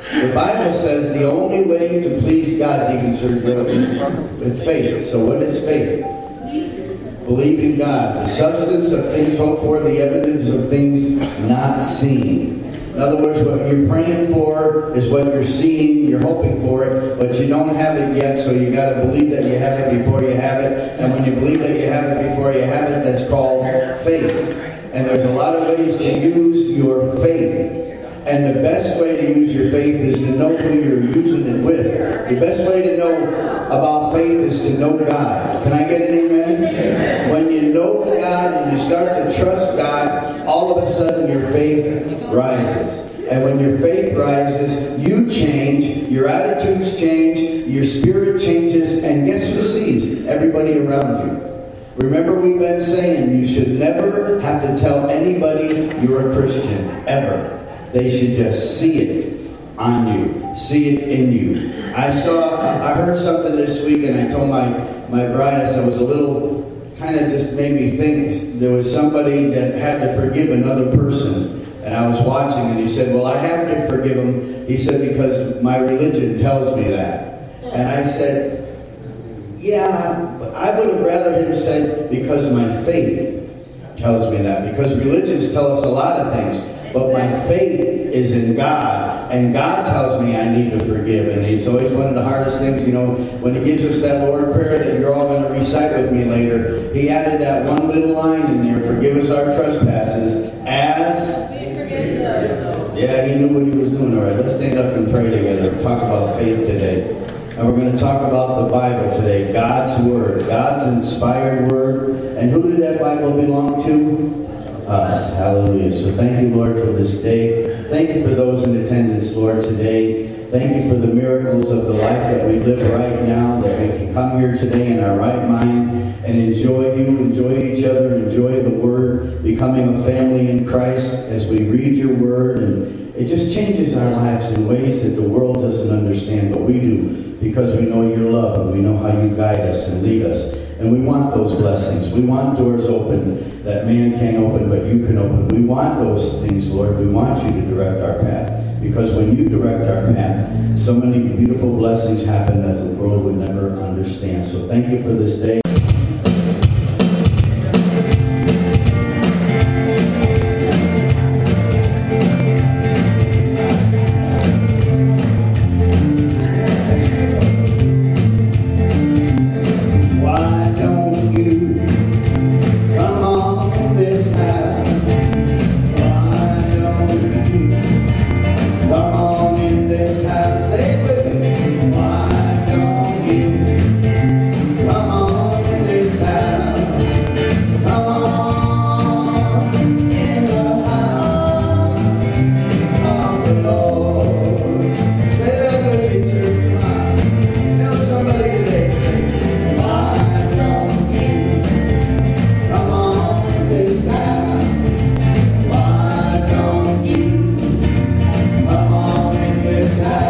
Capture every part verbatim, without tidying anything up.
The Bible says the only way to please God, Deacon Sergio, is with faith. So what is faith? Believe in God, the substance of things hoped for, the evidence of things not seen. In other words, what you're praying for is what you're seeing, you're hoping for it, but you don't have it yet, so you got to believe that you have it before you have it. And when you believe that you have it before you have it, that's called faith. And there's a lot of ways to use your faith. And the best way to use your faith is to know who you're using it with. The best way to know about faith is to know God. Can I get an amen? Amen. When you know God and you start to trust God, all of a sudden your faith rises. And when your faith rises, you change, your attitudes change, your spirit changes, and guess who sees? Everybody around you. Remember, we've been saying you should never have to tell anybody you're a Christian, ever. They should just see it on you, see it in you. I saw, I heard something this week, and I told my, my bride, I said, it was a little, kind of just made me think. There was somebody that had to forgive another person, and I was watching, and he said, well, I have to forgive him. He said, because my religion tells me that. And I said, yeah, but I would have rather him said, because my faith tells me that. Because religions tell us a lot of things. But my faith is in God, and God tells me I need to forgive. And it's always one of the hardest things, you know, when he gives us that Lord prayer that you're all going to recite with me later. He added that one little line in there, forgive us our trespasses as we forgive those. Yeah, he knew what he was doing. All right, let's stand up and pray together. Talk about faith today. And we're going to talk about the Bible today, God's Word, God's inspired Word. And who did that Bible belong to? Us. Hallelujah. So thank you, Lord, for this day. Thank you for those in attendance, Lord, today. Thank you for the miracles of the life that we live right now, that we can come here today in our right mind and enjoy you, enjoy each other, enjoy the Word, becoming a family in Christ as we read your Word. And it just changes our lives in ways that the world doesn't understand, but we do, because we know your love and we know how you guide us and lead us. And we want those blessings. We want doors open that man can't open, but you can open. We want those things, Lord. We want you to direct our path. Because when you direct our path, so many beautiful blessings happen that the world would never understand. So thank you for this day. Come on in this house.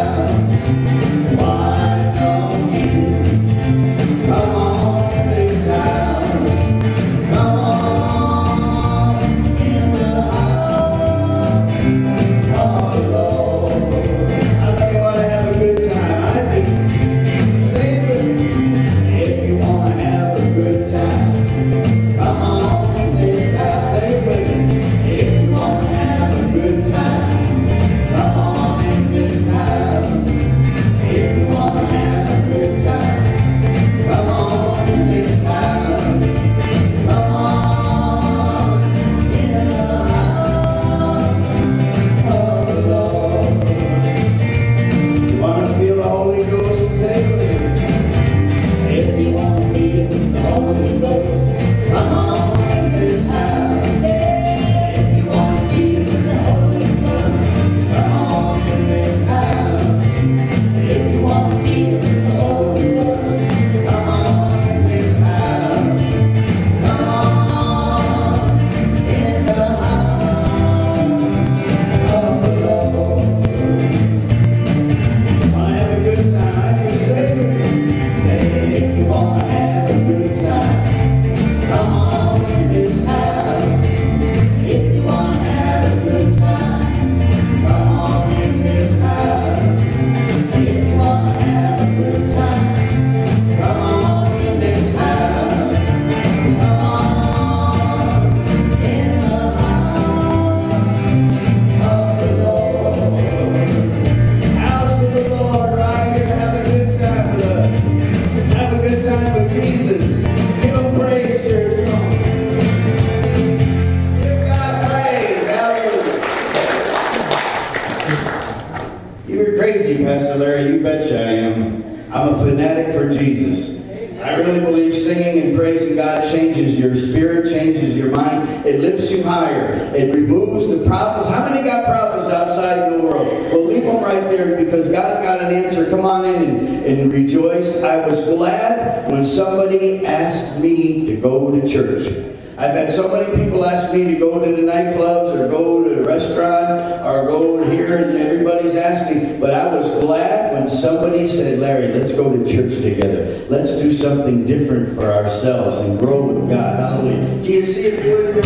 You're crazy, Pastor Larry. You betcha I am. I'm a fanatic for Jesus. I really believe singing and praising God changes your spirit, changes your mind. It lifts you higher. It removes the problems. How many got problems outside in the world? Well, leave them right there because God's got an answer. Come on in and, and rejoice. I was glad when somebody asked me to go to church. I've had so many people ask me to go to the nightclubs or go to the restaurant or go here, and everybody's asked me. But I was glad when somebody said, Larry, let's go to church together. Let's do something different for ourselves and grow with God. Hallelujah. Can you see it good?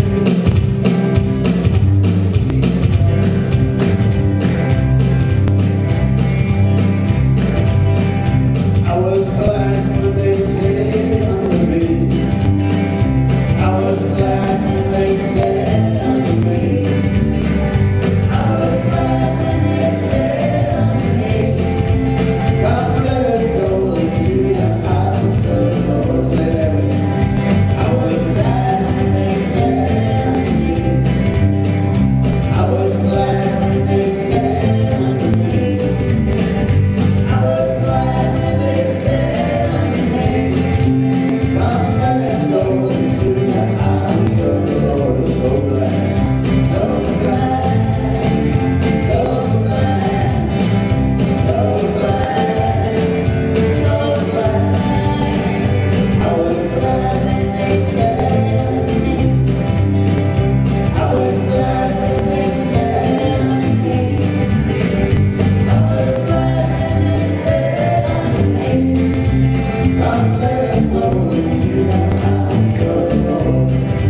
I was glad when they said unto me. I was glad when they said unto me. I was glad when they said unto me. Come, let us go into the house of the Lord. Say that with me. I was glad when they said unto me. I was glad when they said unto me. I was glad when they said unto me. Come, let us go into the house of the Lord. So glad, so glad, so glad, so glad, so glad. I was glad when they said unto me. I was glad when they said unto me. I was glad when they said unto me. Come, let us go into the house of the Lord.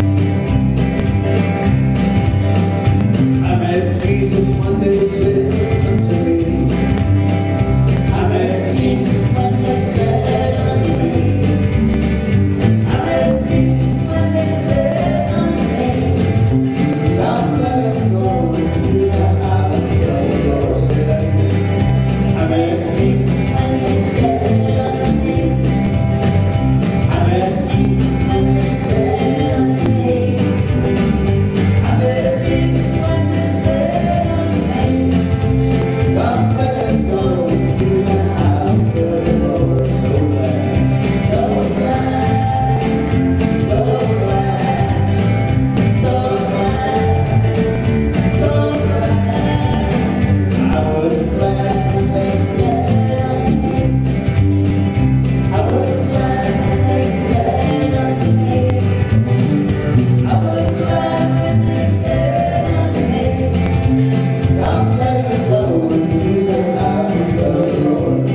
I met Jesus when they said unto me. I met Jesus when they said unto me. I met Jesus when they said unto me. Come, let us go into the house of the Lord. Say that again. I met Jesus when they said unto me. I met Jesus when they said unto me. I met Jesus when they said unto me. Come, let us go into the house of the Lord. So glad, so glad, so glad, so glad, so glad. I was glad when they said unto me. I was glad when they said unto me. I was glad when they said unto me. Come, let us go into the house of the Lord.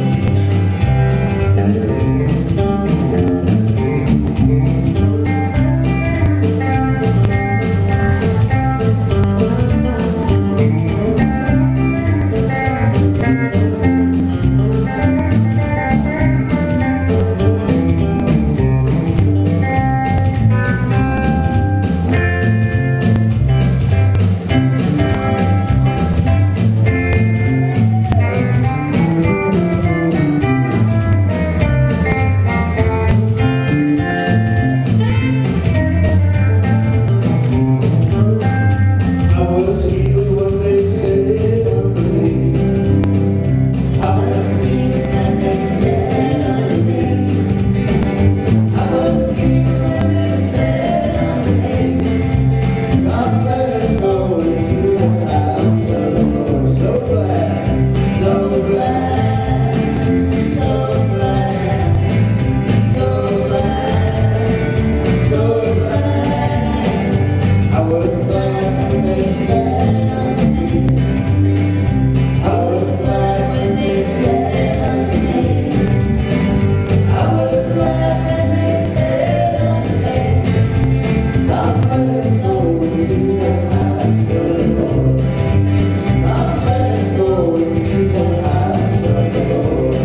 I was healed when they said unto me. I was healed when they said unto me. I was healed when they said unto me. Come, let us go into the house of the Lord. So glad, so glad, so glad, so glad, so glad. I was glad when they said unto me. I was glad when they said unto me. I was glad when they said unto me. Come, let us go into the house of the Lord. Come, let us go into the house of the Lord.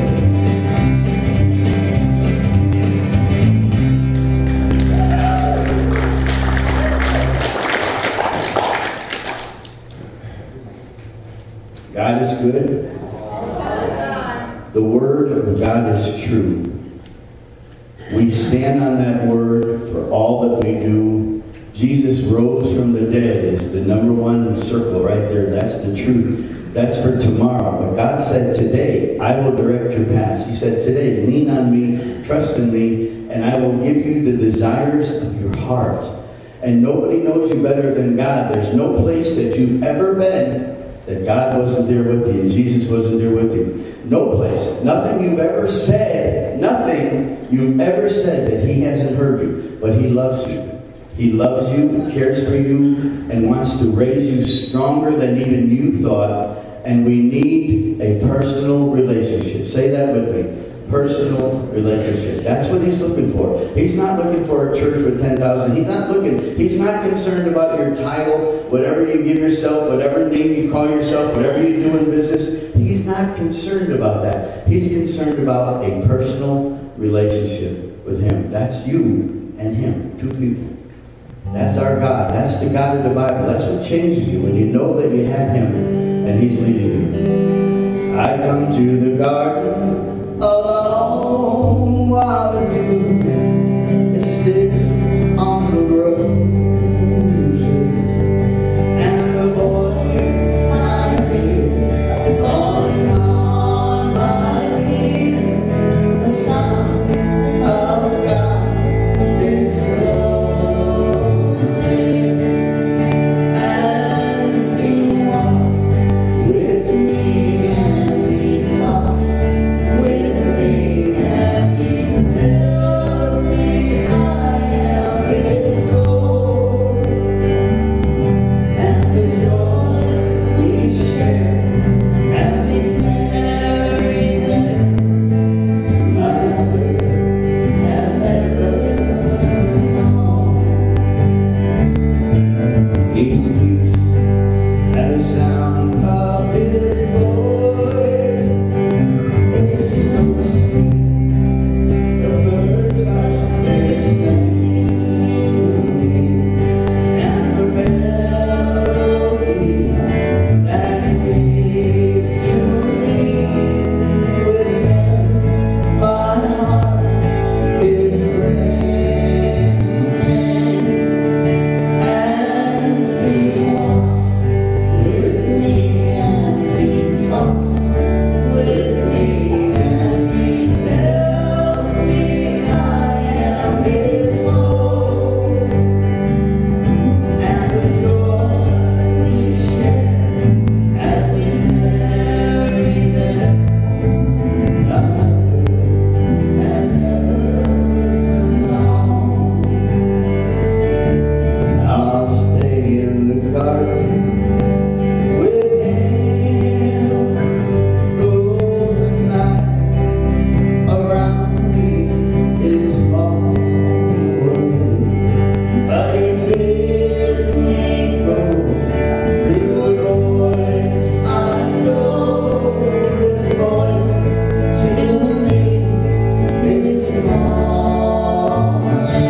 God is good. The word of God is true. We stand on that word for all that we do. Jesus rose from the dead is the number one circle right there. That's the truth. That's for tomorrow. But God said today, I will direct your paths. He said today, lean on me, trust in me, and I will give you the desires of your heart. And nobody knows you better than God. There's no place that you've ever been that God wasn't there with you and Jesus wasn't there with you. No place. Nothing you've ever said, nothing you've ever said that He hasn't heard you. But He loves you. He loves you and cares for you and wants to raise you stronger than even you thought. And we need a personal relationship. Say that with me. Personal relationship. That's what He's looking for. He's not looking for a church with ten thousand. He's not looking. He's not concerned about your title, whatever you give yourself, whatever name you call yourself, whatever you do in business. He's not concerned about that. He's concerned about a personal relationship with Him. That's you and Him. Two people. That's our God. That's the God of the Bible. That's what changes you when you know that you have Him and He's leading you. I come to the garden alone while the dew is still on the roses, and the voice I hear falling on my ear, the sound of God discloses, and He walks with me and He talks with me and He tells me I am His Lord, and the joy we share as we tarry there, mother has never known. He speaks at the sound of His voice. It's so sweet, the birds are there singing, and the melody that He gave to me. With Him, my heart is ringing, and He walks with me and He talks with me, and He tells me I am His Lord, and the joy we share as we tarry there, another has never known. I'll stay in the garden with Him, though the night around me is falling, but He bids me go through a voice I know. His voice to me is calling,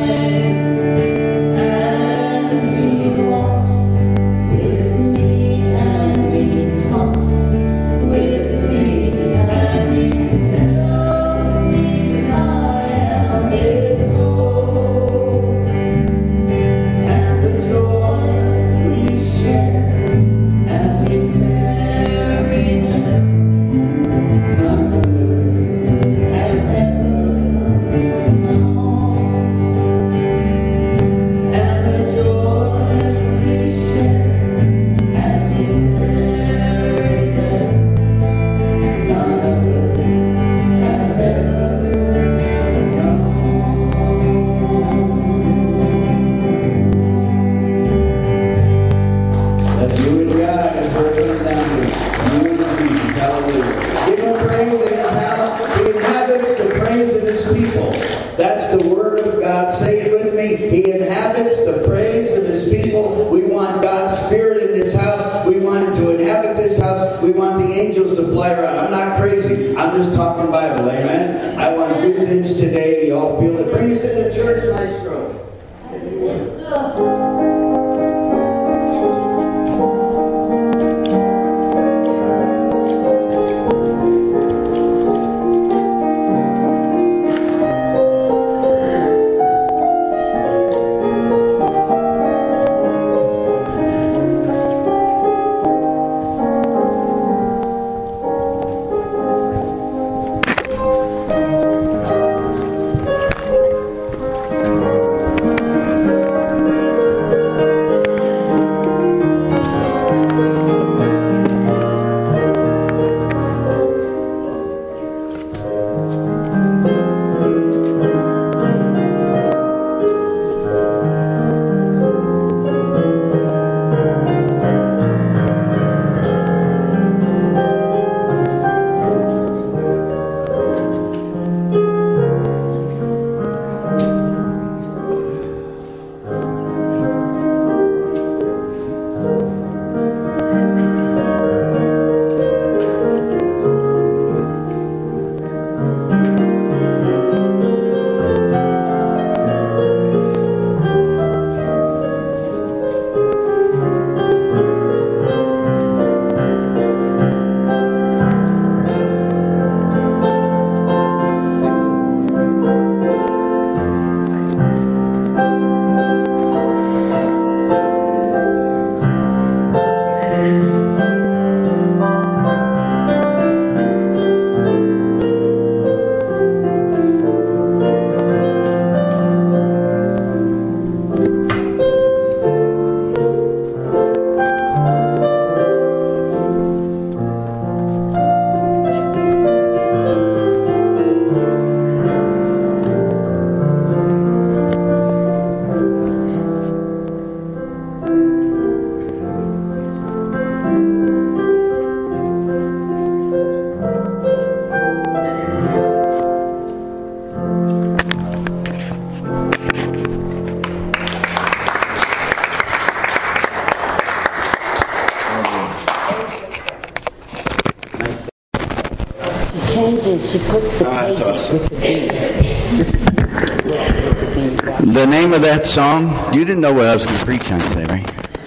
and He walks with me and He talks with me, and He tells me I am His Lord, and the joy we share as we tarry there, none other has ever known. And the joy we share as we tarry there, none other has ever known. That's you and God as we're coming down to you and Jesus. Hallelujah. Give Him praise in His house. He inhabits the praise of His people. That's the word of God. Say it with me. He inhabits the praise of His people. We want God's Spirit in this house. We want Him to inhabit this house. We want the angels to fly around. I'm not crazy. I'm just talking Bible. Amen. I want good things today. You all feel it. Bring us into church, Maestro. If you would. changes. She puts the Oh, that's pages awesome. with the beat. The name of that song, you didn't know what I was going to preach on today, right?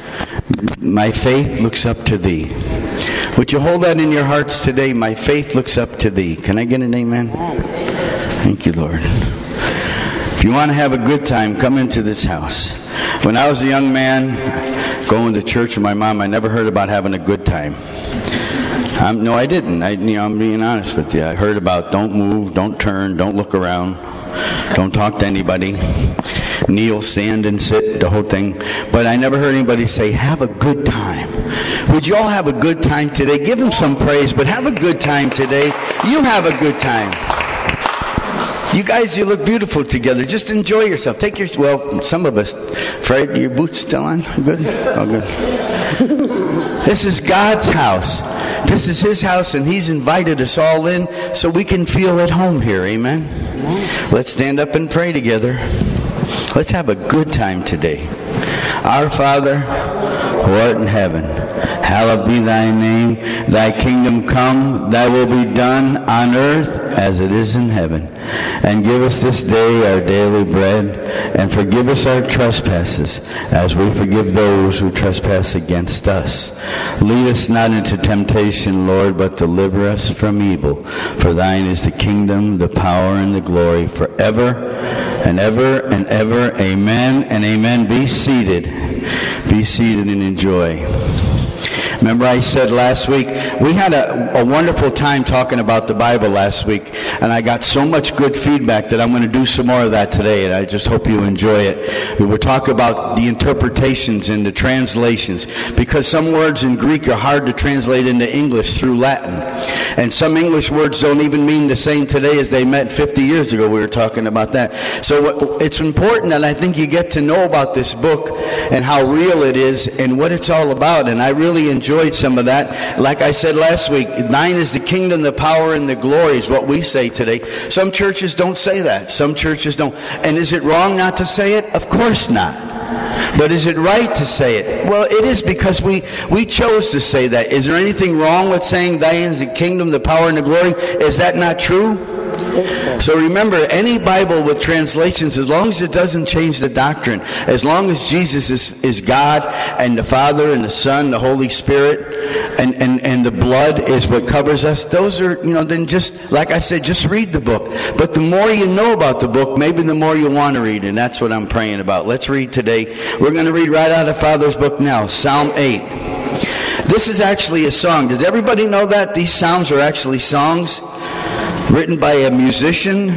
My faith looks up to thee. Would you hold that in your hearts today? My faith looks up to thee. Can I get an amen? Thank you, Lord. If you want to have a good time, come into this house. When I was a young man going to church with my mom, I never heard about having a good time. Um, no, I didn't. I, you know, I'm being honest with you. I heard about don't move, don't turn, don't look around, don't talk to anybody, kneel, stand, and sit, the whole thing. But I never heard anybody say, have a good time. Would you all have a good time today? Give them some praise, but have a good time today. You have a good time. You guys, you look beautiful together. Just enjoy yourself. Take your, well, some of us, Fred, your boots still on? Good? Oh, good. This is God's house. This is His house, and He's invited us all in so we can feel at home here. Amen? Let's stand up and pray together. Let's have a good time today. Our Father, who art in heaven, hallowed be thy name. Thy kingdom come, thy will be done on earth as it is in heaven. And give us this day our daily bread, and forgive us our trespasses, as we forgive those who trespass against us. Lead us not into temptation, Lord, but deliver us from evil. For thine is the kingdom, the power, and the glory forever and ever and ever. Amen and amen. Be seated. Be seated and enjoy. Remember I said last week, we had a, a wonderful time talking about the Bible last week, and I got so much good feedback that I'm going to do some more of that today, and I just hope you enjoy it. We were talking about the interpretations and the translations, because some words in Greek are hard to translate into English through Latin, and some English words don't even mean the same today as they meant fifty years ago. We were talking about that. So it's important that I think you get to know about this book and how real it is and what it's all about, and I really enjoy enjoyed some of that. Like I said last week, thine is the kingdom, the power, and the glory is what we say today. Some churches don't say that. Some churches don't. And is it wrong not to say it? Of course not. But is it right to say it? Well, it is, because we, we chose to say that. Is there anything wrong with saying thine is the kingdom, the power, and the glory? Is that not true? So remember, any Bible with translations, as long as it doesn't change the doctrine, as long as Jesus is, is God, and the Father and the Son, the Holy Spirit, and, and, and the blood is what covers us, those are, you know, then just, like I said, just read the book. But the more you know about the book, maybe the more you want to read, and that's what I'm praying about. Let's read today. We're going to read right out of Father's book now, Psalm eight. This is actually a song. Does everybody know that? These psalms are actually songs written by a musician.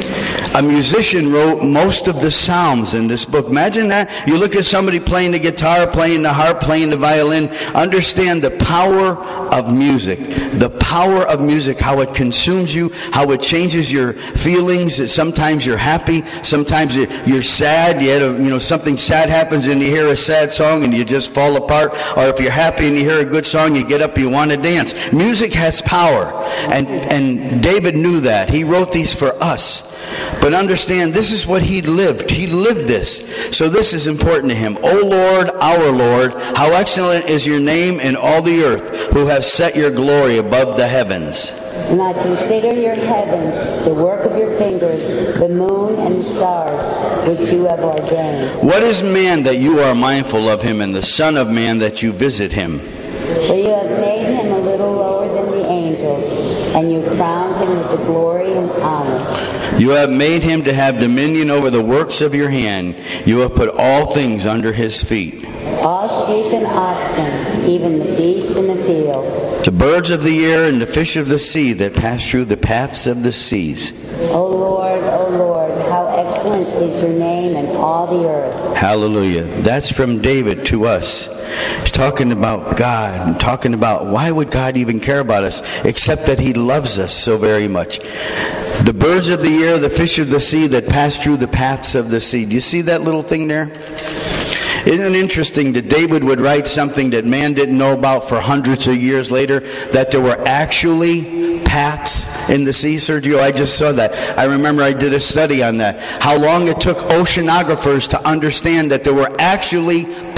A musician wrote most of the psalms in this book. Imagine that. You look at somebody playing the guitar, playing the harp, playing the violin. Understand the power of music. The power of music, how it consumes you, how it changes your feelings. Sometimes you're happy, sometimes you're sad. You had a, you know, something sad happens and you hear a sad song and you just fall apart. Or if you're happy and you hear a good song, you get up, you want to dance. Music has power. And, and David knew that. He wrote these for us. But understand, this is what he lived. He lived this. So this is important to him. O Lord, our Lord, how excellent is your name in all the earth, who have set your glory above the heavens. And I consider your heavens, the work of your fingers, the moon and the stars, which you have ordained. What is man that you are mindful of him, and the Son of Man that you visit him? For you have made him a little lower than the angels, and you crowned him with the glory and honor. You have made him to have dominion over the works of your hand. You have put all things under his feet. All sheep and oxen, even the beasts in the field. The birds of the air and the fish of the sea that pass through the paths of the seas. O Lord, O Lord, how excellent is your name in all the earth. Hallelujah. That's from David to us. He's talking about God and talking about why would God even care about us except that he loves us so very much. The birds of the air, the fish of the sea that pass through the paths of the sea. Do you see that little thing there? Isn't it interesting that David would write something that man didn't know about for hundreds of years later, that there were actually paths in the sea, Sergio? I just saw that. I remember I did a study on that. How long it took oceanographers to understand that there were actually paths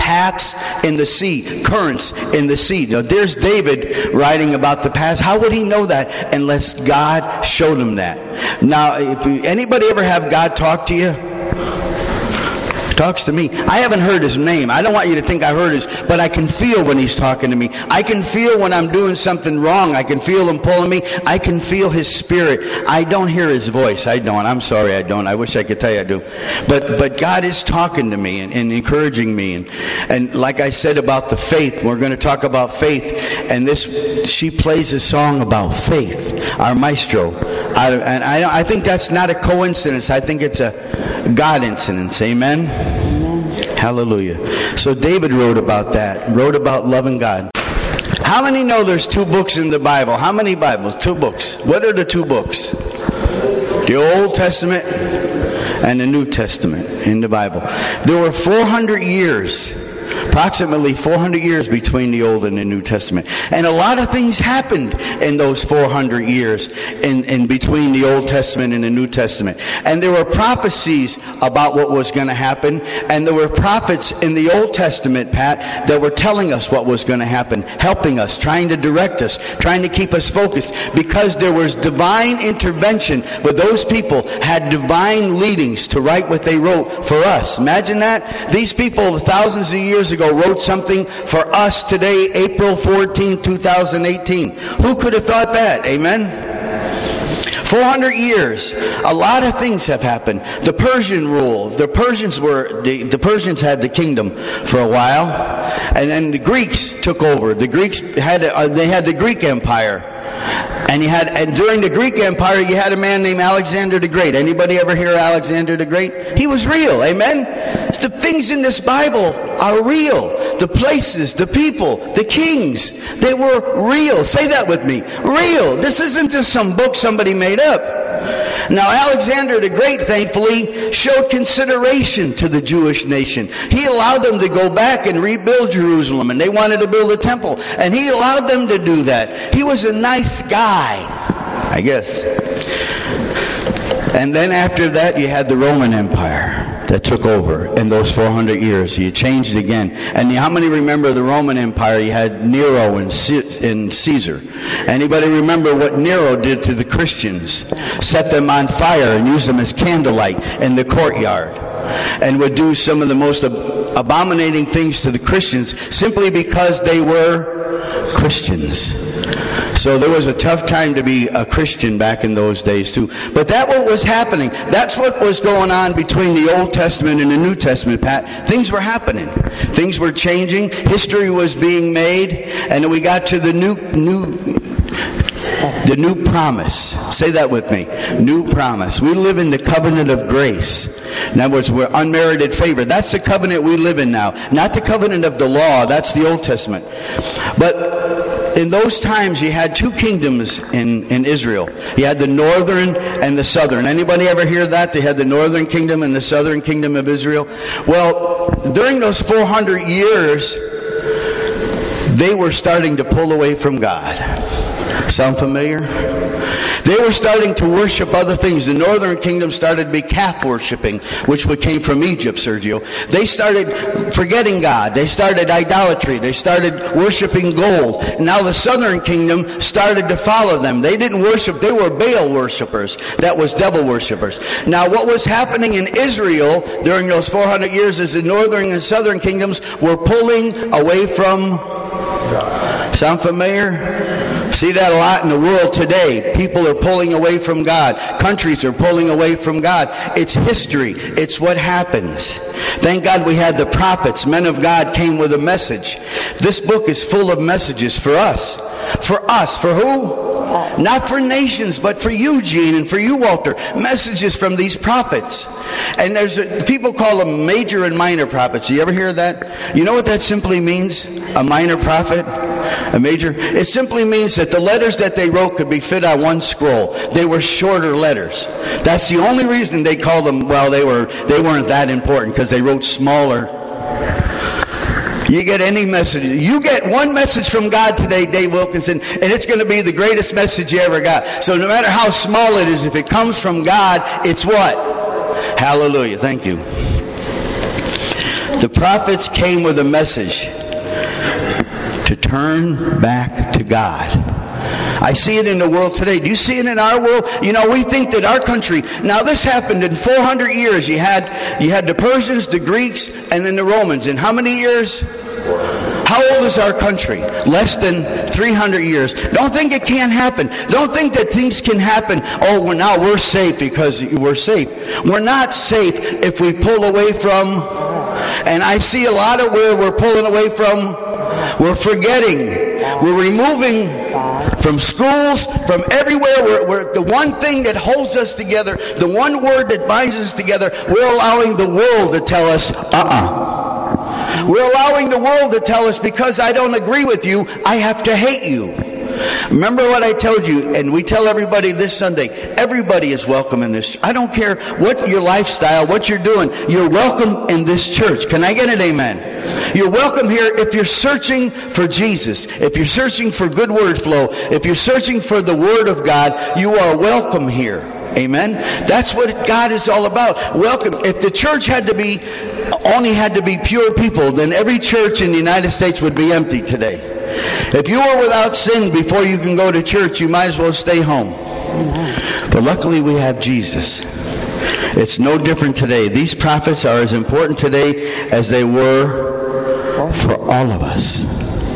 paths in the sea, currents in the sea. Now, there's David writing about the past. How would he know that unless God showed him that? Now, if you, anybody ever have God talk to you? Talks to me. I haven't heard his name. I don't want you to think I heard his, but I can feel when he's talking to me. I can feel when I'm doing something wrong. I can feel him pulling me. I can feel his spirit. I don't hear his voice. I don't. I'm sorry I don't. I wish I could tell you I do. But but God is talking to me and, and encouraging me. And, and like I said about the faith, we're going to talk about faith. And this, she plays a song about faith, our maestro. I, and I, I think that's not a coincidence. I think it's a God incidence. Amen? Amen. Hallelujah. So David wrote about that. Wrote about loving God. How many know there's two books in the Bible? How many Bibles? Two books. What are the two books? The Old Testament and the New Testament in the Bible. There were four hundred years, approximately four hundred years between the Old and the New Testament. And a lot of things happened in those four hundred years in, in between the Old Testament and the New Testament. And there were prophecies about what was going to happen. And there were prophets in the Old Testament, Pat, that were telling us what was going to happen, helping us, trying to direct us, trying to keep us focused, because there was divine intervention, but those people had divine leadings to write what they wrote for us. Imagine that. These people thousands of years ago wrote something for us today, April fourteenth, two thousand eighteen. Who could have thought that? Amen? four hundred years. A lot of things have happened. The Persian rule. The Persians were, the, the Persians had the kingdom for a while. And then the Greeks took over. The Greeks had, uh, they had the Greek Empire. And you had, and during the Greek Empire, you had a man named Alexander the Great. Anybody ever hear Alexander the Great? He was real. Amen? The things in this Bible are real. The places, the people, the kings, they were real. Say that with me. Real. This isn't just some book somebody made up. Now, Alexander the Great, thankfully, showed consideration to the Jewish nation. He allowed them to go back and rebuild Jerusalem, and they wanted to build a temple, and he allowed them to do that. He was a nice guy, I guess. And then after that, you had the Roman Empire that took over in those four hundred years. You changed again. And how many remember the Roman Empire? You had Nero and Caesar. Anybody remember what Nero did to the Christians? Set them on fire and used them as candlelight in the courtyard. And would do some of the most ab- abominating things to the Christians simply because they were Christians. So there was a tough time to be a Christian back in those days too. But that's what was happening. That's what was going on between the Old Testament and the New Testament, Pat. Things were happening. Things were changing. History was being made. And then we got to the new, new, the new promise. Say that with me. New promise. We live in the covenant of grace. In other words, we're unmerited favor. That's the covenant we live in now. Not the covenant of the law. That's the Old Testament. But in those times, you had two kingdoms in, in Israel. You had the northern and the southern. Anybody ever hear that? They had the northern kingdom and the southern kingdom of Israel. Well, during those four hundred years, they were starting to pull away from God. Sound familiar? They were starting to worship other things. The northern kingdom started to be calf worshiping, which came from Egypt, Sergio. They started forgetting God. They started idolatry. They started worshiping gold. And now the southern kingdom started to follow them. They didn't worship. They were Baal worshipers. That was devil worshipers. Now what was happening in Israel during those four hundred years is the northern and southern kingdoms were pulling away from God. Sound familiar? See that a lot in the world today. People are pulling away from God. Countries are pulling away from God. It's history. It's what happens. Thank God we had the prophets. Men of God came with a message. This book is full of messages for us. For us. For who? Not for nations, but for you, Gene, and for you, Walter. Messages from these prophets. And there's a, people call them major and minor prophets. You ever hear that? You know what that simply means? A minor prophet? A major? It simply means that the letters that they wrote could be fit on one scroll. They were shorter letters. That's the only reason they called them, well, they, were, they weren't that important, because they wrote smaller. You get any message. You get one message from God today, Dave Wilkinson, and it's going to be the greatest message you ever got. So no matter how small it is, if it comes from God, it's what? Hallelujah. Thank you. The prophets came with a message to turn back to God. I see it in the world today. Do you see it in our world? You know, we think that our country, now this happened in four hundred years. You had, you had the Persians, the Greeks, and then the Romans. In how many years? How old is our country? Less than three hundred years. Don't think it can't happen. Don't think that things can happen. Oh, well, now we're safe because we're safe. We're not safe if we pull away from, and I see a lot of where we're pulling away from, we're forgetting. We're removing from schools, from everywhere. We're, we're, the one thing that holds us together, the one word that binds us together, we're allowing the world to tell us, uh-uh. We're allowing the world to tell us, because I don't agree with you, I have to hate you. Remember what I told you, and we tell everybody this Sunday, everybody is welcome in this. I don't care what your lifestyle, what you're doing, you're welcome in this church. Can I get an amen? You're welcome here if you're searching for Jesus, if you're searching for good word flow, if you're searching for the Word of God, you are welcome here. Amen? That's what God is all about. Welcome. If the church had to be, only had to be pure people, then every church in the United States would be empty today. If you are without sin before you can go to church, you might as well stay home. But luckily we have Jesus. It's no different today. These prophets are as important today as they were for all of us.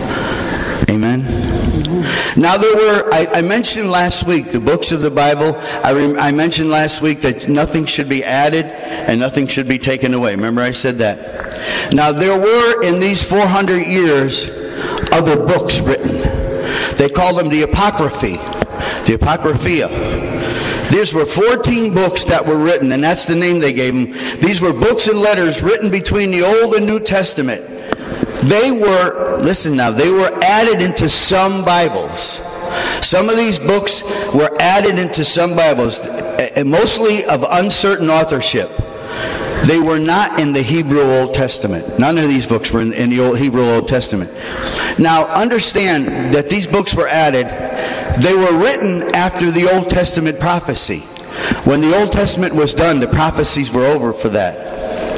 Amen? Now there were, I, I mentioned last week, the books of the Bible. I, rem, I mentioned last week that nothing should be added and nothing should be taken away. Remember I said that? Now there were in these four hundred years other books written. They call them the Apocryphy, the Apocrypha. These were fourteen books that were written, and that's the name they gave them. These were books and letters written between the Old and New Testament. They were, listen now, they were added into some Bibles. Some of these books were added into some Bibles, and mostly of uncertain authorship. They were not in the Hebrew Old Testament. None of these books were in, in the old Hebrew Old Testament. Now, understand that these books were added. They were written after the Old Testament prophecy. When the Old Testament was done, the prophecies were over for that.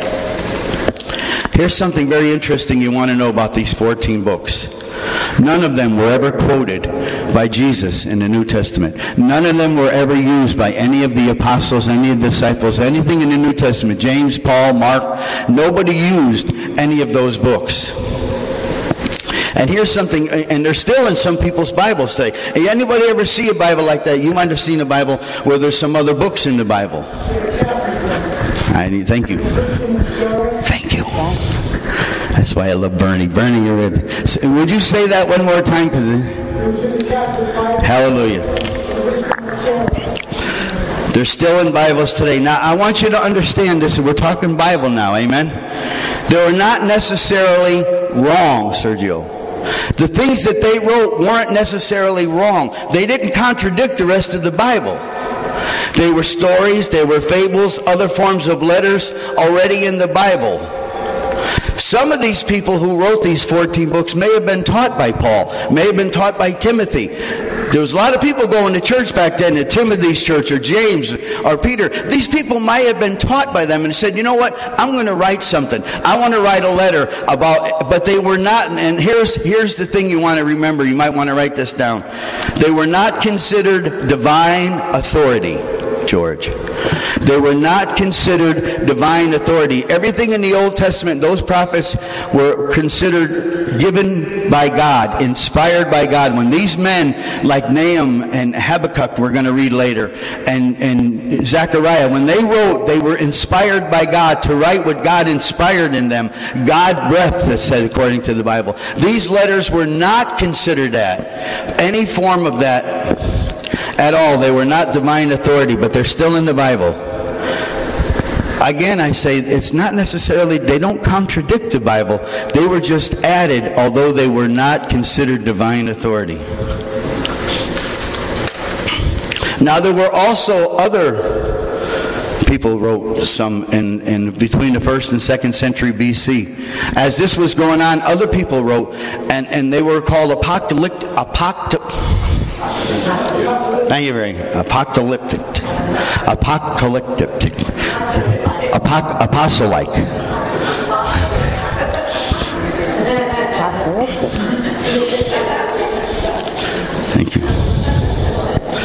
Here's something very interesting you want to know about these fourteen books. None of them were ever quoted by Jesus in the New Testament. None of them were ever used by any of the apostles, any of the disciples, anything in the New Testament. James, Paul, Mark, nobody used any of those books. And here's something, and they're still in some people's Bibles today. Anybody ever see a Bible like that? You might have seen a Bible where there's some other books in the Bible. I need, thank you. Thank you. That's why I love Bernie. Bernie, you're with. Would you say that one more time? Because hallelujah. They're still in Bibles today. Now, I want you to understand this. We're talking Bible now. Amen? They were not necessarily wrong, Sergio. The things that they wrote weren't necessarily wrong. They didn't contradict the rest of the Bible. They were stories, they were fables, other forms of letters already in the Bible. Some of these people who wrote these fourteen books may have been taught by Paul, may have been taught by Timothy. There was a lot of people going to church back then, at Timothy's church or James or Peter. These people might have been taught by them and said, you know what, I'm going to write something. I want to write a letter about, but they were not, and here's, here's the thing you want to remember, you might want to write this down. They were not considered divine authority, George. They were not considered divine authority. Everything in the Old Testament, those prophets were considered given by God, inspired by God. When these men like Nahum and Habakkuk, we're going to read later, and, and Zechariah, when they wrote, they were inspired by God to write what God inspired in them. God breathed, it said according to the Bible. These letters were not considered that, any form of that at all. They were not divine authority, but they're still in the Bible. Again, I say it's not necessarily, they don't contradict the Bible. They were just added, although they were not considered divine authority. Now, there were also other people wrote some in, in between the first and second century B C. As this was going on, other people wrote, and, and they were called apocalyptic. Apocalyptic. Thank you very much. Apocalyptic. Apocalyptic. Apoc- Apostle-like.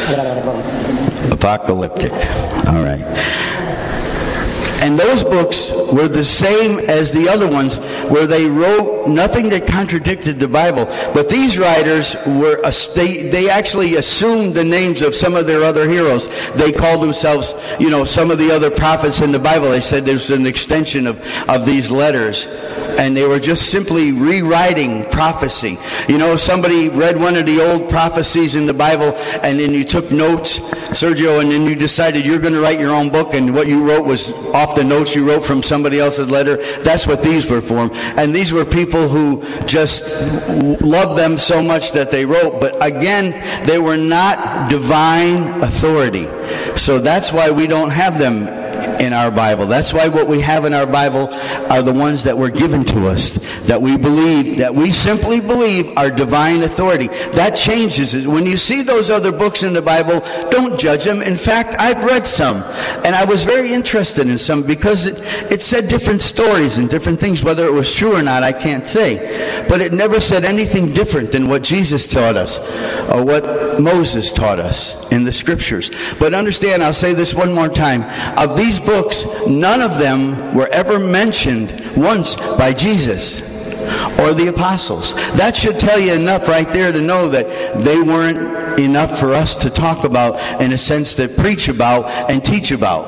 Apocalyptic. All right. And those books were the same as the other ones, where they wrote nothing that contradicted the Bible. But these writers were, a, they, they actually assumed the names of some of their other heroes. They called themselves, you know, some of the other prophets in the Bible. They said there's an extension of, of these letters. And they were just simply rewriting prophecy. You know, somebody read one of the old prophecies in the Bible, and then you took notes, Sergio, and then you decided you're going to write your own book, and what you wrote was off the notes you wrote from somebody else's letter. That's what these were for. And these were people who just loved them so much that they wrote. But again, they were not divine authority. So that's why we don't have them in our Bible. That's why what we have in our Bible are the ones that were given to us, that we believe, that we simply believe are divine authority. That changes it. When you see those other books in the Bible, don't judge them. In fact, I've read some, and I was very interested in some because it, it said different stories and different things. Whether it was true or not, I can't say. But it never said anything different than what Jesus taught us or what Moses taught us in the Scriptures. But understand, I'll say this one more time. Of these books, none of them were ever mentioned once by Jesus or the apostles. That should tell you enough right there to know that they weren't enough for us to talk about, in a sense, to preach about and teach about.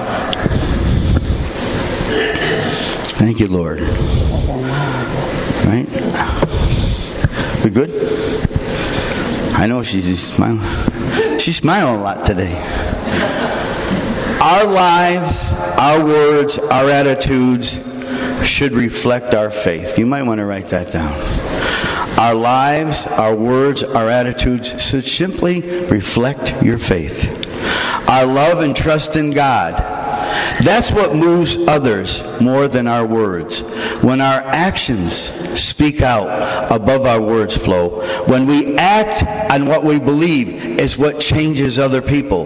Thank you, Lord. Right? We good? I know she's smiling. She's smiling a lot today. Our lives, our words, our attitudes should reflect our faith. You might want to write that down. Our lives, our words, our attitudes should simply reflect your faith. Our love and trust in God. That's what moves others more than our words. When our actions speak out above our words flow, when we act on what we believe is what changes other people.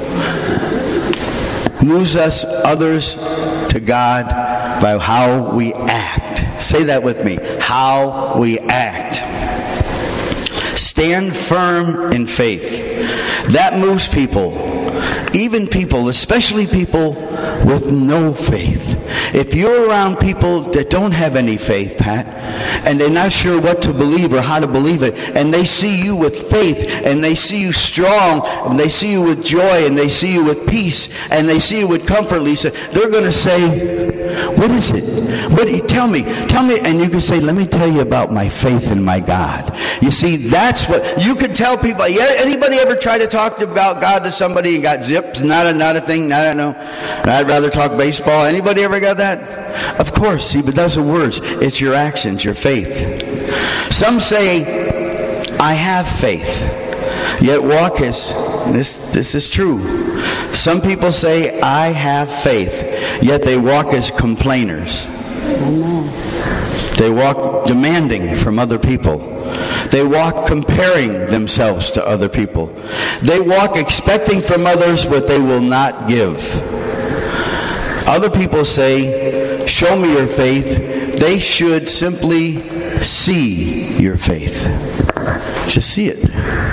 Moves us, others, to God by how we act. Say that with me. How we act. Stand firm in faith. That moves people. Even people, especially people with no faith. If you're around people that don't have any faith, Pat, and they're not sure what to believe or how to believe it, and they see you with faith, and they see you strong, and they see you with joy, and they see you with peace, and they see you with comfort, Lisa, they're going to say, what is it? What, tell me, tell me, and you can say, let me tell you about my faith in my God. You see, that's what, you could tell people, yeah, anybody ever try to talk about God to somebody and got zipped? Not a, not a thing, not a no. I'd rather talk baseball. Anybody ever got that? Of course, see, but those are words. It's your actions, your faith. Some say, I have faith, yet walk as, this, this is true. Some people say, I have faith, yet they walk as complainers. Amen. They walk demanding from other people. They walk comparing themselves to other people. They walk expecting from others what they will not give. Other people say, show me your faith. They should simply see your faith. Just see it.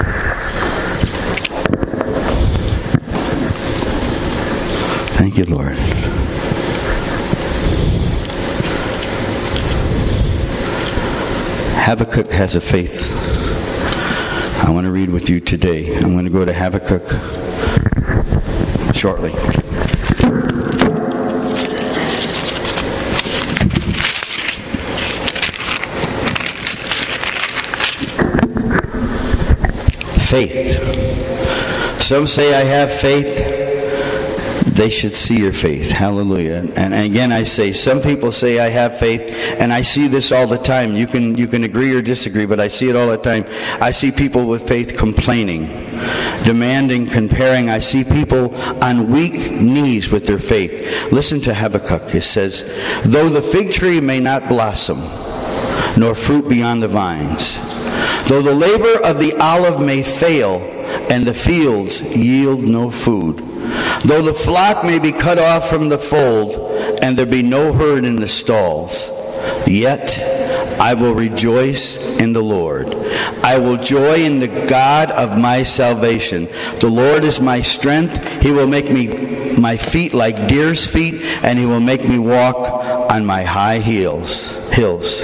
Thank you, Lord. Habakkuk has a faith. I want to read with you today. I'm going to go to Habakkuk shortly. Faith. Some say I have faith. They should see your faith. Hallelujah. And again, I say, some people say I have faith, and I see this all the time. You can you can agree or disagree, but I see it all the time. I see people with faith complaining, demanding, comparing. I see people on weak knees with their faith. Listen to Habakkuk. It says, though the fig tree may not blossom, nor fruit be on the vines, though the labor of the olive may fail, and the fields yield no food, though the flock may be cut off from the fold, and there be no herd in the stalls, yet I will rejoice in the Lord. I will joy in the God of my salvation. The Lord is my strength. He will make me my feet like deer's feet, and he will make me walk on my high heels. Hills.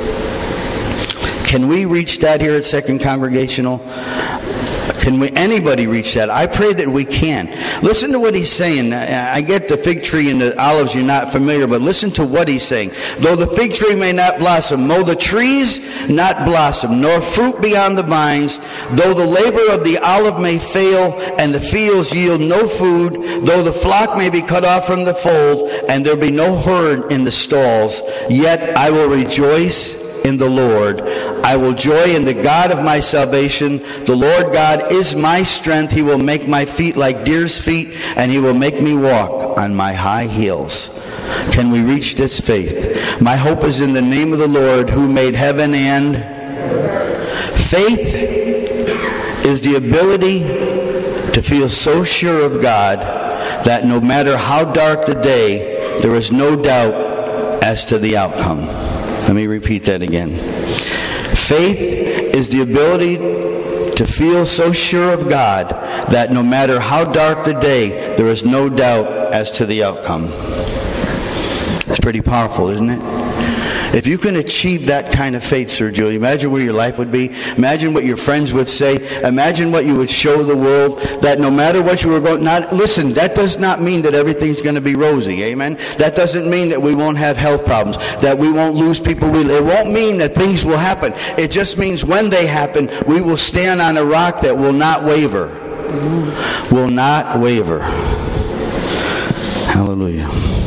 Can we reach that here at Second Congregational? Can we, anybody reach that? I pray that we can. Listen to what he's saying. I get the fig tree and the olives, you're not familiar, but listen to what he's saying. Though the fig tree may not blossom, though the trees not blossom, nor fruit be on the vines, though the labor of the olive may fail, and the fields yield no food, though the flock may be cut off from the fold, and there be no herd in the stalls, yet I will rejoice in the Lord. I will joy in the God of my salvation. The Lord God is my strength. He will make my feet like deer's feet, and he will make me walk on my high heels. Can we reach this faith? My hope is in the name of the Lord who made heaven and faith is the ability to feel so sure of God that no matter how dark the day, there is no doubt as to the outcome. Let me repeat that again. Faith is the ability to feel so sure of God that no matter how dark the day, there is no doubt as to the outcome. It's pretty powerful, isn't it? If you can achieve that kind of faith, Sergio, imagine where your life would be. Imagine what your friends would say. Imagine what you would show the world, that no matter what you were going, not, listen, that does not mean that everything's going to be rosy, amen? That doesn't mean that we won't have health problems, that we won't lose people. It won't mean that things will happen. It just means when they happen, we will stand on a rock that will not waver. Will not waver. Hallelujah.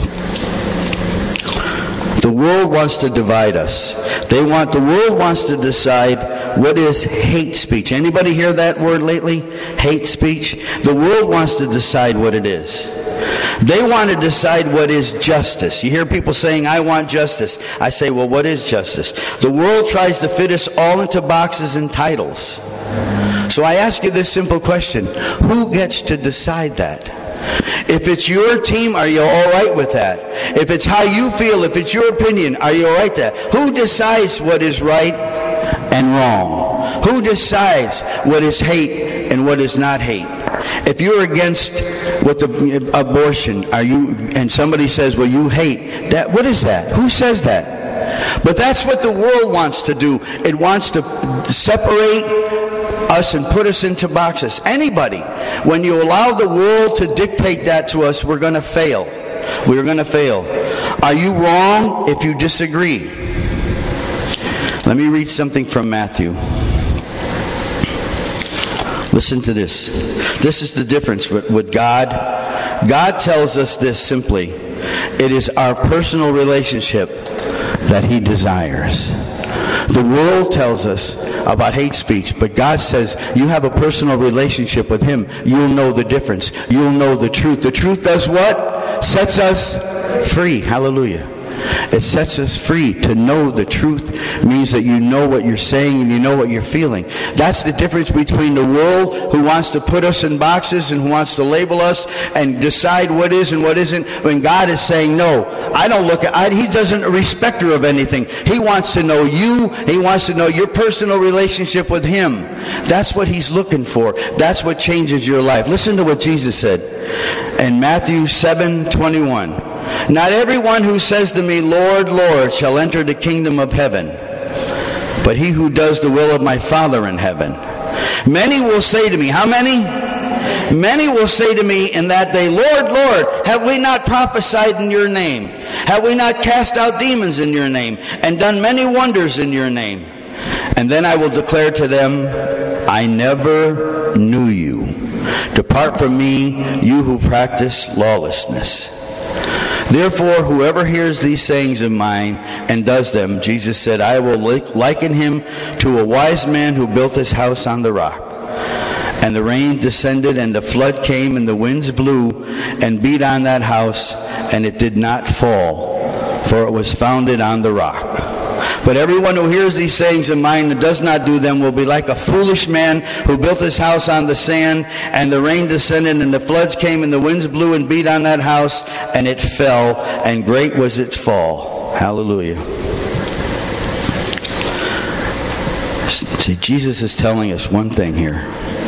The world wants to divide us. They want, the world wants to decide what is hate speech. Anybody hear that word lately? Hate speech? The world wants to decide what it is. They want to decide what is justice. You hear people saying, I want justice. I say, well, what is justice? The world tries to fit us all into boxes and titles. So I ask you this simple question. Who gets to decide that? If it's your team, are you all right with that? If it's how you feel, if it's your opinion, are you all right with that? Who decides what is right and wrong? Who decides what is hate and what is not hate? If you're against what the abortion, are you? And somebody says, "Well, you hate that." What is that? Who says that? But that's what the world wants to do. It wants to separate us and put us into boxes. Anybody, when you allow the world to dictate that to us, we're going to fail. We're going to fail. Are you wrong if you disagree? Let me read something from Matthew. Listen to this. This is the difference with, with God. God tells us this simply. It is our personal relationship that he desires. The world tells us about hate speech, but God says you have a personal relationship with him. You'll know the difference. You'll know the truth. The truth does what? Sets us free. Hallelujah. It sets us free. To know the truth means that you know what you're saying and you know what you're feeling. That's the difference between the world, who wants to put us in boxes and who wants to label us and decide what is and what isn't, when God is saying, no, I don't look at, I, he doesn't a respecter of anything. He wants to know you. He wants to know your personal relationship with him. That's what he's looking for. That's what changes your life. Listen to what Jesus said in Matthew seven twenty-one. Not everyone who says to me, Lord, Lord, shall enter the kingdom of heaven, but he who does the will of my Father in heaven. Many will say to me, how many? Many will say to me in that day, Lord, Lord, have we not prophesied in your name? Have we not cast out demons in your name and done many wonders in your name? And then I will declare to them, I never knew you. Depart from me, you who practice lawlessness. Therefore, whoever hears these sayings of mine and does them, Jesus said, I will liken him to a wise man who built his house on the rock. And the rain descended, and the flood came, and the winds blew and beat on that house, and it did not fall, for it was founded on the rock. But everyone who hears these sayings of mine and does not do them will be like a foolish man who built his house on the sand, and the rain descended, and the floods came, and the winds blew and beat on that house, and it fell, and great was its fall. Hallelujah. See, Jesus is telling us one thing here.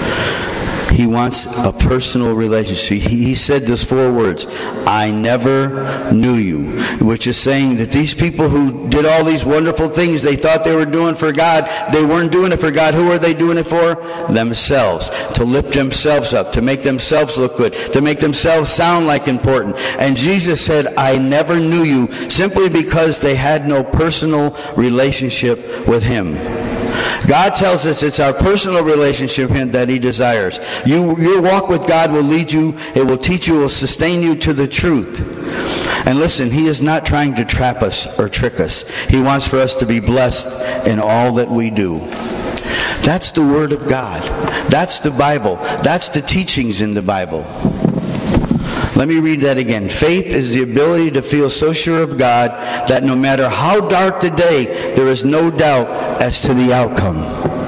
He wants a personal relationship. He, he said those four words, I never knew you, which is saying that these people who did all these wonderful things they thought they were doing for God, they weren't doing it for God. Who are they doing it for? Themselves. To lift themselves up, to make themselves look good, to make themselves sound like important. And Jesus said, I never knew you, simply because they had no personal relationship with Him. God tells us it's our personal relationship that He desires. You, your walk with God will lead you, it will teach you, it will sustain you to the truth. And listen, He is not trying to trap us or trick us. He wants for us to be blessed in all that we do. That's the Word of God. That's the Bible. That's the teachings in the Bible. Let me read that again. Faith is the ability to feel so sure of God that no matter how dark the day, there is no doubt as to the outcome.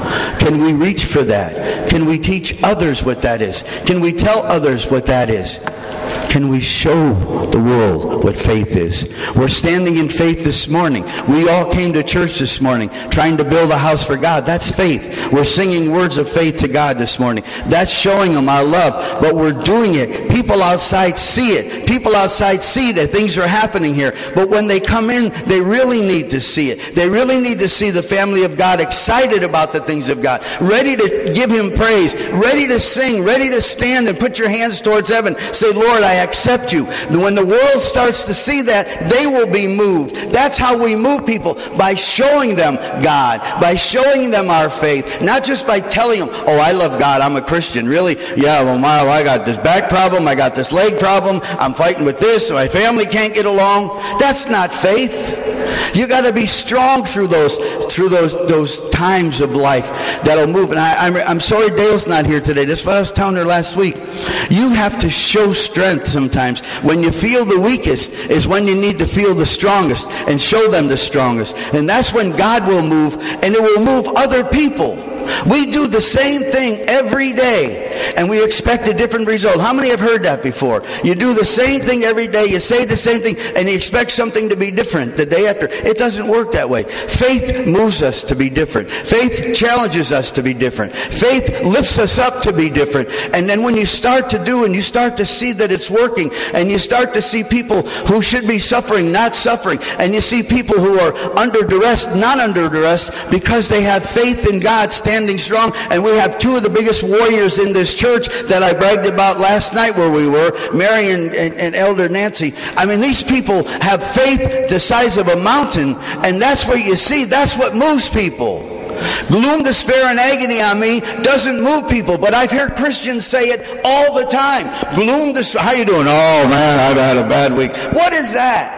Can we reach for that? Can we teach others what that is? Can we tell others what that is? Can we show the world what faith is? We're standing in faith this morning. We all came to church this morning trying to build a house for God. That's faith. We're singing words of faith to God this morning. That's showing Him our love. But we're doing it. People outside see it. People outside see that things are happening here. But when they come in, they really need to see it. They really need to see the family of God excited about the things of God, ready to give Him praise, ready to sing, ready to stand and put your hands towards heaven. Say, Lord, I accept you. When the world starts to see that, they will be moved. That's how we move people, by showing them God, by showing them our faith, not just by telling them, oh, I love God, I'm a Christian. Really? Yeah, well, my, I got this back problem, I got this leg problem, I'm fighting with this, so my family can't get along. That's not faith. You got to be strong through those through those those times of life that'll move. And I, I'm, I'm sorry Dale's not here today. That's what I was telling her last week. You have to show strength sometimes. When you feel the weakest is when you need to feel the strongest and show them the strongest. And that's when God will move, and it will move other people. We do the same thing every day, and we expect a different result. How many have heard that before? You do the same thing every day, you say the same thing, and you expect something to be different the day after. It doesn't work that way. Faith moves us to be different. Faith challenges us to be different. Faith lifts us up to be different. And then when you start to do and you start to see that it's working, and you start to see people who should be suffering not suffering, and you see people who are under duress not under duress because they have faith in God standing strong. And we have two of the biggest warriors in this church that I bragged about last night where we were, Mary and, and, and Elder Nancy. I mean, these people have faith the size of a mountain, and that's what you see. That's what moves people. Gloom, despair, and agony on me doesn't move people, but I've heard Christians say it all the time. Gloom, despair. How you doing? Oh man, I've had a bad week. What is that?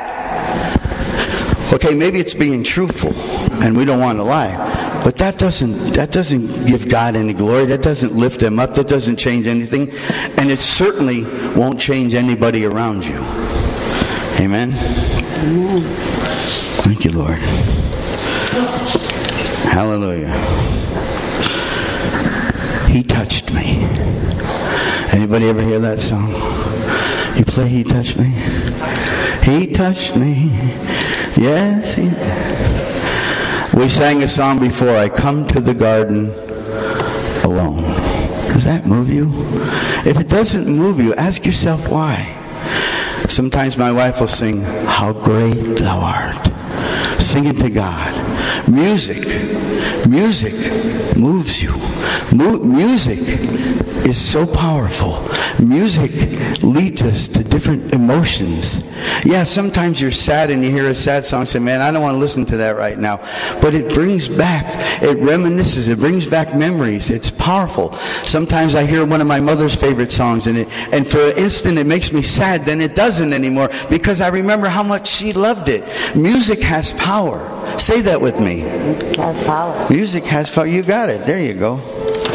Okay, maybe it's being truthful, and we don't want to lie. But that doesn't that doesn't give God any glory. That doesn't lift Him up. That doesn't change anything. And it certainly won't change anybody around you. Amen? Amen. Thank you, Lord. Hallelujah. He touched me. Anybody ever hear that song? You play He Touched Me? He touched me. Yes, He... We sang a song before, I come to the garden alone. Does that move you? If it doesn't move you, ask yourself why. Sometimes my wife will sing, how great thou art. Sing it to God. Music. Music moves you. Mu- music is so powerful. Music leads us to different emotions. Yeah, sometimes you're sad and you hear a sad song and say, man, I don't want to listen to that right now. But it brings back, it reminisces, it brings back memories. It's powerful. Sometimes I hear one of my mother's favorite songs and, it, and for an instant it makes me sad, then it doesn't anymore because I remember how much she loved it. Music has power. Say that with me. It has power. Music has power. You got it. There you go.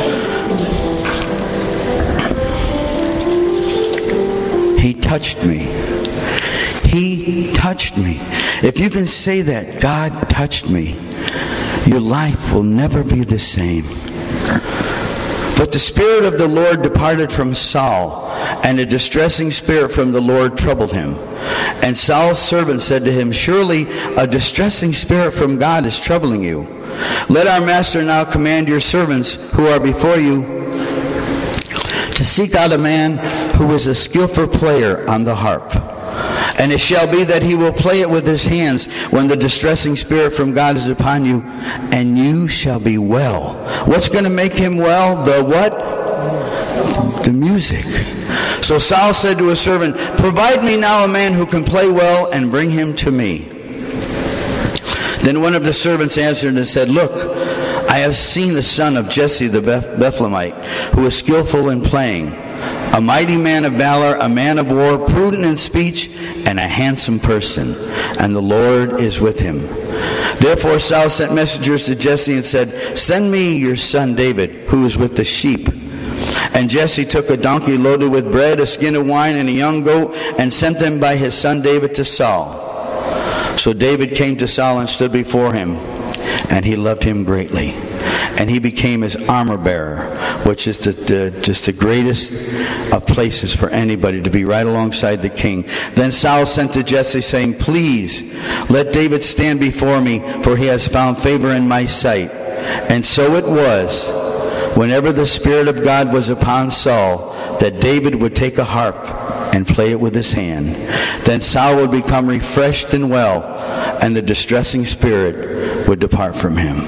He touched me. He touched me. If you can say that, God touched me, your life will never be the same. But the Spirit of the Lord departed from Saul, and a distressing spirit from the Lord troubled him. And Saul's servant said to him, surely a distressing spirit from God is troubling you. Let our master now command your servants who are before you to seek out a man who is a skillful player on the harp. And it shall be that he will play it with his hands when the distressing spirit from God is upon you, and you shall be well. What's going to make him well? The what? The music. So Saul said to his servant, provide me now a man who can play well, and bring him to me. Then one of the servants answered and said, look, I have seen the son of Jesse the Beth- Bethlehemite, who is skillful in playing, a mighty man of valor, a man of war, prudent in speech, and a handsome person, and the Lord is with him. Therefore Saul sent messengers to Jesse and said, send me your son David, who is with the sheep. And Jesse took a donkey loaded with bread, a skin of wine, and a young goat, and sent them by his son David to Saul. So David came to Saul and stood before him, and he loved him greatly. And he became his armor bearer, which is the, the, just the greatest of places for anybody to be, right alongside the king. Then Saul sent to Jesse, saying, please, let David stand before me, for he has found favor in my sight. And so it was, whenever the Spirit of God was upon Saul, that David would take a harp and play it with his hand. Then Saul would become refreshed and well, and the distressing spirit would depart from him.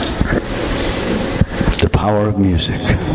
The power of music.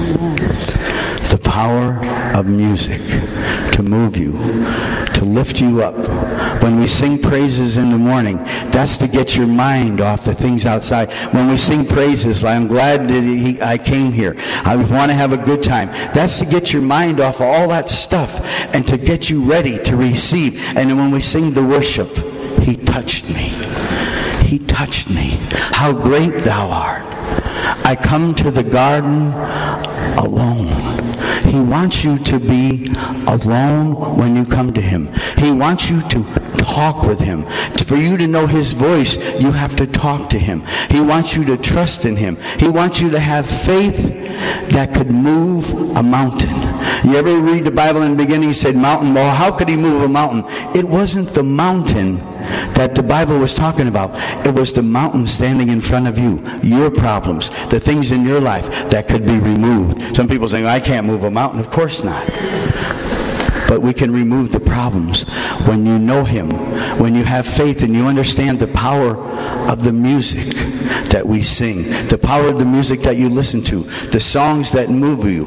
The power of music to move you, to lift you up. When we sing praises in the morning, that's to get your mind off the things outside. When we sing praises, like, I'm glad that he, I came here, I want to have a good time, that's to get your mind off of all that stuff and to get you ready to receive. And then when we sing the worship, he touched me. He touched me. How great thou art. I come to the garden alone. He wants you to be alone when you come to him. He wants you to talk with him. For you to know his voice, you have to talk to him. He wants you to trust in him. He wants you to have faith that could move a mountain. You ever read the Bible in the beginning, he said mountain. Well, how could he move a mountain? It wasn't the mountain that the Bible was talking about. It was the mountain standing in front of you. Your problems, the things in your life that could be removed. Some people saying, I can't move a mountain. Of course not. But we can remove the problems when you know him, when you have faith and you understand the power of the music that we sing, the power of the music that you listen to, the songs that move you.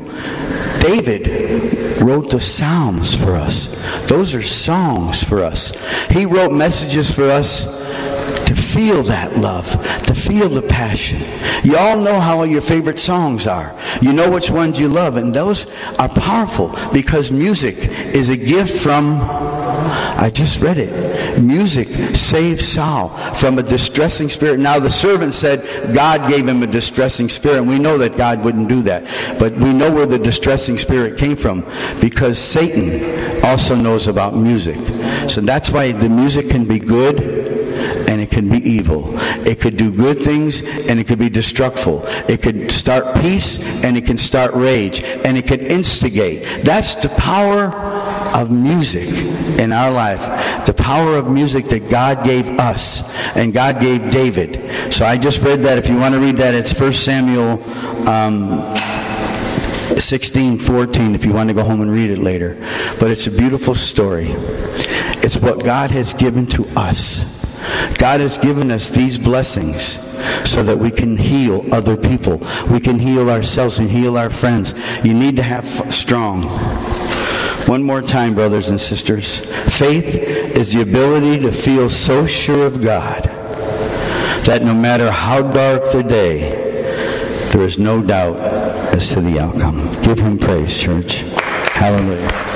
David wrote the Psalms for us. Those are songs for us. He wrote messages for us to feel that love, to feel the passion. You all know how your favorite songs are. You know which ones you love, and those are powerful because music is a gift from, I just read it, music saved Saul from a distressing spirit. Now the servant said God gave him a distressing spirit, and we know that God wouldn't do that. But we know where the distressing spirit came from because Satan also knows about music. So that's why the music can be good and it can be evil. It could do good things and it could be destructful. It could start peace and it can start rage, and it could instigate. That's the power of music in our life. The power of music that God gave us and God gave David. So I just read that. If you want to read that, it's First Samuel um, sixteen fourteen, if you want to go home and read it later. But it's a beautiful story. It's what God has given to us. God has given us these blessings so that we can heal other people. We can heal ourselves and heal our friends. You need to have strong. One more time, brothers and sisters. Faith is the ability to feel so sure of God that no matter how dark the day, there is no doubt as to the outcome. Give him praise, church. Hallelujah.